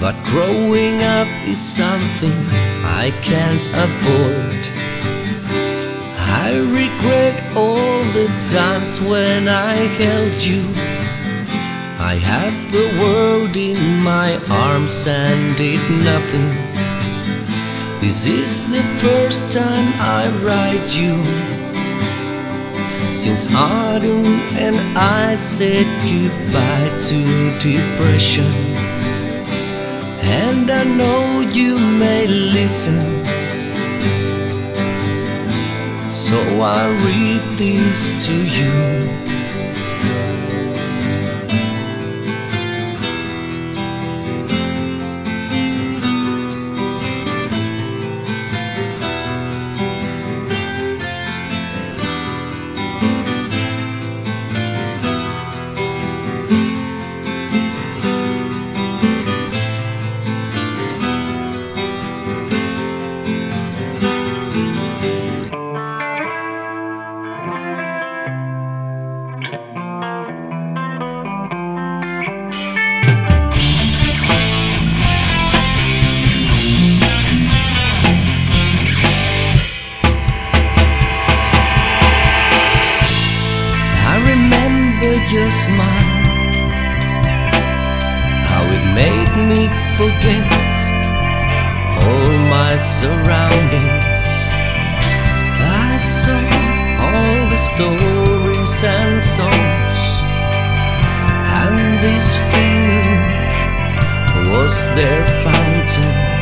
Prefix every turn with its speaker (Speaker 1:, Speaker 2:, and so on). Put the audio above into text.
Speaker 1: But growing up is something I can't avoid. I regret all the times when I held you. I had the world in my arms and did nothing. This is the first time I write you since autumn and I said goodbye to depression. And I know you may listen, so I read this to you. Your smile, how it made me forget all my surroundings. I saw all the stories and songs, and this feeling was their fountain.